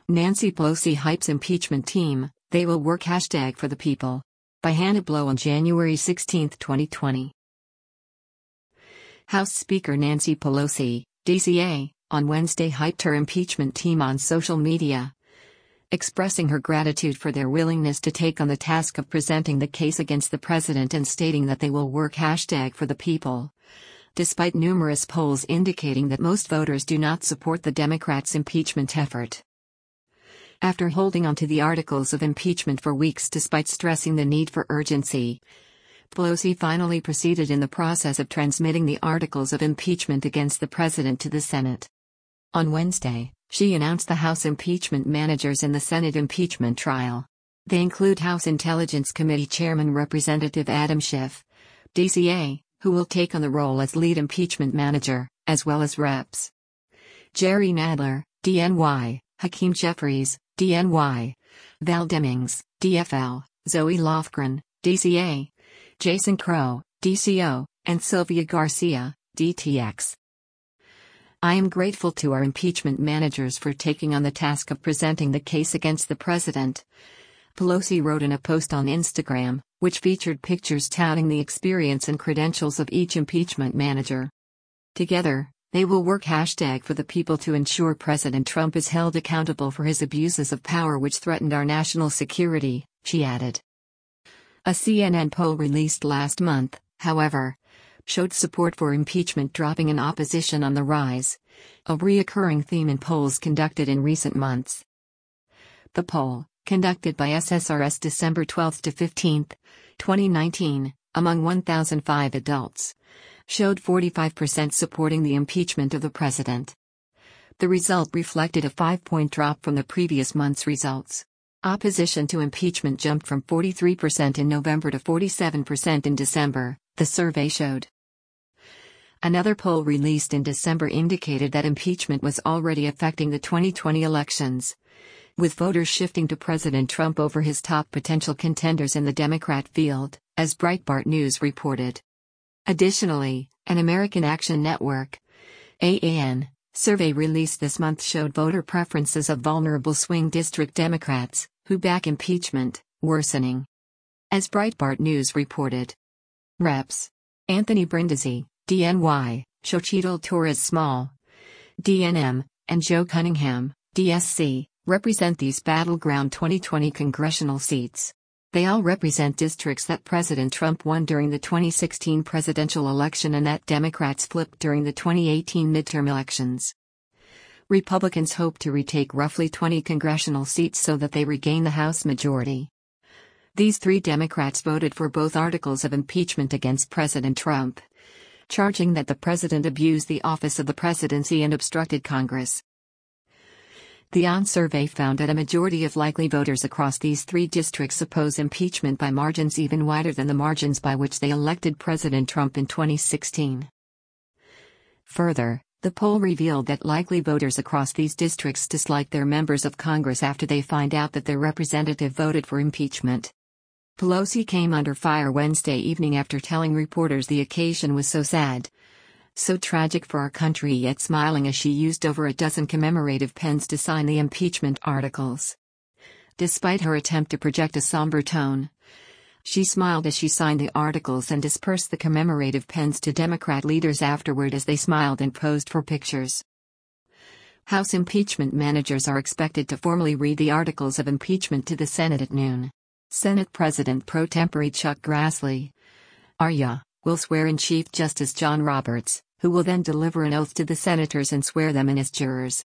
Nancy Pelosi hypes impeachment team, they will work #for the people. By Hannah Blow on January 16, 2020. House Speaker Nancy Pelosi, DCA, on Wednesday hyped her impeachment team on social media, expressing her gratitude for their willingness to take on the task of presenting the case against the president and stating that they will work #for the people. Despite numerous polls indicating that most voters do not support the Democrats' impeachment effort. After holding on to the articles of impeachment for weeks despite stressing the need for urgency, Pelosi finally proceeded in the process of transmitting the articles of impeachment against the president to the Senate. On Wednesday, she announced the House impeachment managers in the Senate impeachment trial. They include House Intelligence Committee Chairman Representative Adam Schiff, DCA, who will take on the role as lead impeachment manager, as well as Reps. Jerry Nadler, DNY, Hakeem Jeffries, DNY, Val Demings, DFL, Zoe Lofgren, DCA, Jason Crow, DCO, and Sylvia Garcia, DTX. I am grateful to our impeachment managers for taking on the task of presenting the case against the president, Pelosi wrote in a post on Instagram, which featured pictures touting the experience and credentials of each impeachment manager. Together, they will work #for the people to ensure President Trump is held accountable for his abuses of power which threatened our national security, she added. A CNN poll released last month, however, showed support for impeachment dropping and opposition on the rise, a recurring theme in polls conducted in recent months. The poll, conducted by SSRS December 12 to 15, 2019, among 1,005 adults, showed 45% supporting the impeachment of the president. The result reflected a 5-point drop from the previous month's results. Opposition to impeachment jumped from 43% in November to 47% in December, the survey showed. Another poll released in December indicated that impeachment was already affecting the 2020 elections, with voters shifting to President Trump over his top potential contenders in the Democrat field, as Breitbart News reported. Additionally, an American Action Network (AAN) survey released this month showed voter preferences of vulnerable swing district Democrats, who back impeachment, worsening. As Breitbart News reported, Reps. Anthony Brindisi, DNY, Xochitl Torres Small, DNM, and Joe Cunningham, DSC, represent these battleground 2020 congressional seats. They all represent districts that President Trump won during the 2016 presidential election and that Democrats flipped during the 2018 midterm elections. Republicans hope to retake roughly 20 congressional seats so that they regain the House majority. These three Democrats voted for both articles of impeachment against President Trump, charging that the president abused the office of the presidency and obstructed Congress. The AAN survey found that a majority of likely voters across these three districts oppose impeachment by margins even wider than the margins by which they elected President Trump in 2016. Further, the poll revealed that likely voters across these districts dislike their members of Congress after they find out that their representative voted for impeachment. Pelosi came under fire Wednesday evening after telling reporters the occasion was so sad, so tragic for our country, yet smiling as she used over a dozen commemorative pens to sign the impeachment articles. Despite her attempt to project a somber tone, she smiled as she signed the articles and dispersed the commemorative pens to Democrat leaders afterward as they smiled and posed for pictures. House impeachment managers are expected to formally read the articles of impeachment to the Senate at noon. Senate President pro tempore Chuck Grassley, RYA, will swear in Chief Justice John Roberts, who will then deliver an oath to the senators and swear them in as jurors.